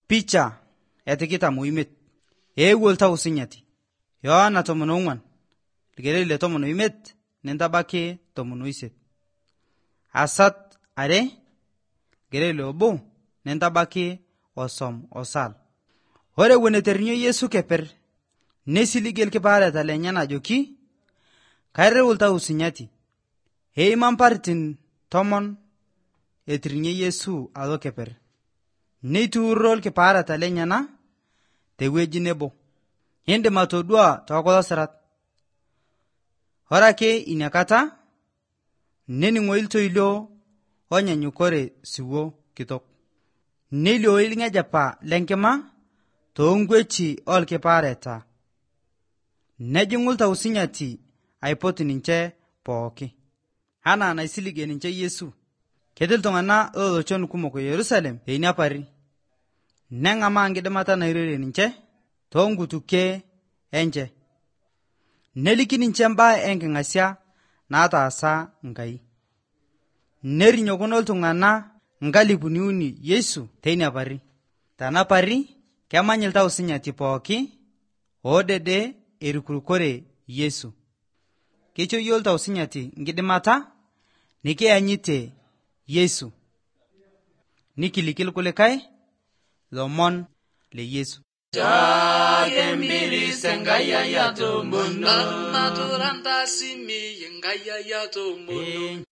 Picha etikita muimet. Eewuol tau sinyati. Yohana 14 ligerele 15 nentabaki 15. Asat are gerele 1 nentabaki 30. Ore weneternyo Yesu keper nesiligel kipareta lenyana ajoki kairewul tau sinyati. Heiman partin 10 etrinye Yesu alo keper. Neituurol kipareta lenyana tewueji nebo. Indim atodua tokulo sirat. Ore ake inakata nening'o iltoilo onyanyukore siwuo kitok. Nelio ilng'ejapa lenkima toong'wechi olkipareta. Nejing'u tau sinyati aipot ninche pooki. Anaa naisilige ninche Yesu. Ketii iltung'ana loolochon kumok Yerusalem teina pari. Neng'amaa enkidimata nairorie ninche toonkutukie enche. Neliki ninche mbaa enking'asia naataasa Enkai. Nerinyokuno iltung'ana 3,000 Yesu teina pari. Tana pari kemany iltau sinyati pooki oodede erukurukore Yesu. Kecho yiol tau sinyati nkidimata nikianyite Yesu. Nikiliki ilkulikae lomon le Yesu. Jakembili sengaya ya tomono, maturanta simi yengaya ya tomono.